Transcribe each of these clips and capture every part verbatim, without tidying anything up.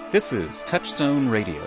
This is Touchstone Radio,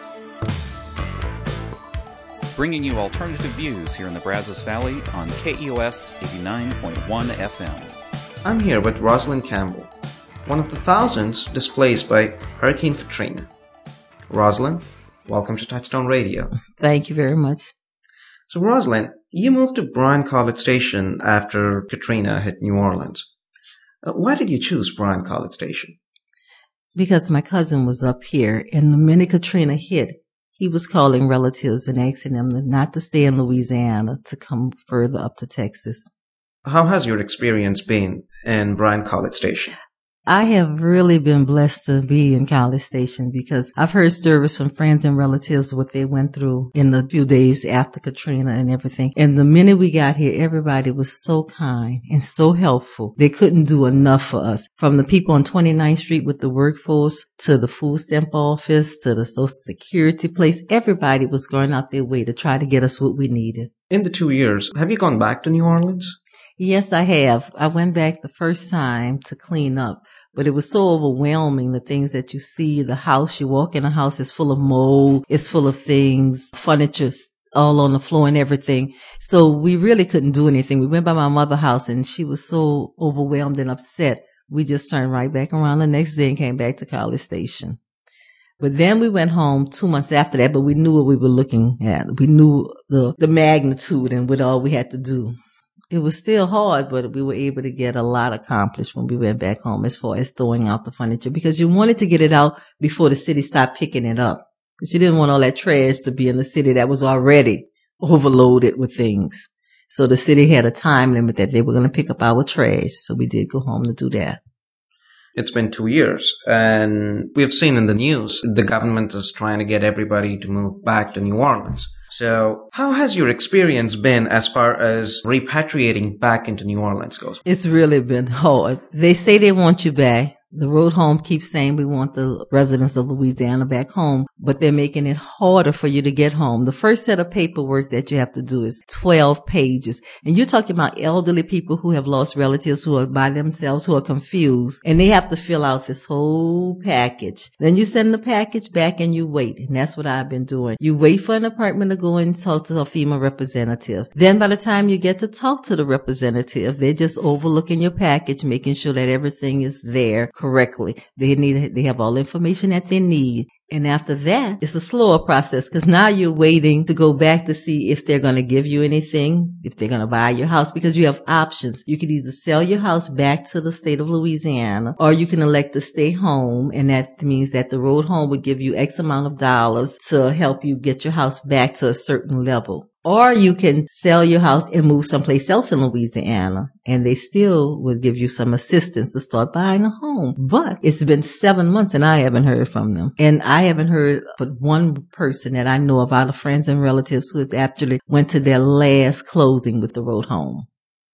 bringing you alternative views here in the Brazos Valley on K E O S eighty-nine point one F M. I'm here with Rosalind Campbell, one of the thousands displaced by Hurricane Katrina. Rosalind, welcome to Touchstone Radio. Thank you very much. So Rosalind, you moved to Bryan College Station after Katrina hit New Orleans. Uh, why did you choose Bryan College Station? Because my cousin was up here, and the minute Katrina hit, he was calling relatives and asking them not to stay in Louisiana, to come further up to Texas. How has your experience been in Bryan College Station? I have really been blessed to be in College Station because I've heard stories from friends and relatives what they went through in the few days after Katrina and everything. And the minute we got here, everybody was so kind and so helpful. They couldn't do enough for us. From the people on twenty-ninth Street with the workforce to the food stamp office to the Social Security place, everybody was going out their way to try to get us what we needed. In the two years, have you gone back to New Orleans? Yes, I have. I went back the first time to clean up, but it was so overwhelming, the things that you see, the house, you walk in a house, it's full of mold, it's full of things, furniture all on the floor and everything. So we really couldn't do anything. We went by my mother's house and she was so overwhelmed and upset. We just turned right back around the next day and came back to College Station. But then we went home two months after that, but we knew what we were looking at. We knew the, the magnitude and what all we had to do. It was still hard, but we were able to get a lot accomplished when we went back home as far as throwing out the furniture because you wanted to get it out before the city stopped picking it up. Because you didn't want all that trash to be in the city that was already overloaded with things. So the city had a time limit that they were going to pick up our trash. So we did go home to do that. It's been two years, and we've seen in the news the government is trying to get everybody to move back to New Orleans. So how has your experience been as far as repatriating back into New Orleans goes? It's really been hard. They say they want you back. The road home keeps saying we want the residents of Louisiana back home, but they're making it harder for you to get home. The first set of paperwork that you have to do is twelve pages. And you're talking about elderly people who have lost relatives, who are by themselves, who are confused, and they have to fill out this whole package. Then you send the package back and you wait. And that's what I've been doing. You wait for an apartment to go and talk to a FEMA representative. Then by the time you get to talk to the representative, they're just overlooking your package, making sure that everything is there correctly. They need, they have all the information that they need. And after that, it's a slower process because now you're waiting to go back to see if they're going to give you anything, if they're going to buy your house, because you have options. You can either sell your house back to the state of Louisiana, or you can elect to stay home. And that means that the road home would give you X amount of dollars to help you get your house back to a certain level. Or you can sell your house and move someplace else in Louisiana, and they still will give you some assistance to start buying a home. But it's been seven months and I haven't heard from them. And I haven't heard but one person that I know of out of friends and relatives who have actually went to their last closing with the road home.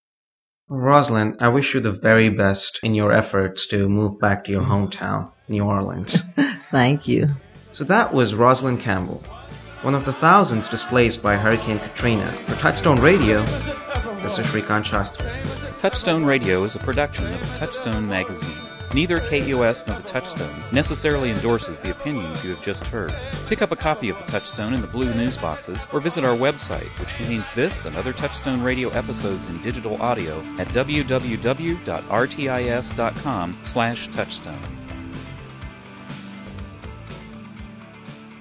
Rosalind, I wish you the very best in your efforts to move back to your hometown, New Orleans. Thank you. So that was Rosalind Campbell, one of the thousands displaced by Hurricane Katrina. For Touchstone Radio, this is Shrikant Shastri. Touchstone Radio is a production of the Touchstone magazine. Neither K E O S nor the Touchstone necessarily endorses the opinions you have just heard. Pick up a copy of the Touchstone in the blue news boxes or visit our website, which contains this and other Touchstone Radio episodes in digital audio at w w w dot r t i s dot com slash touchstone.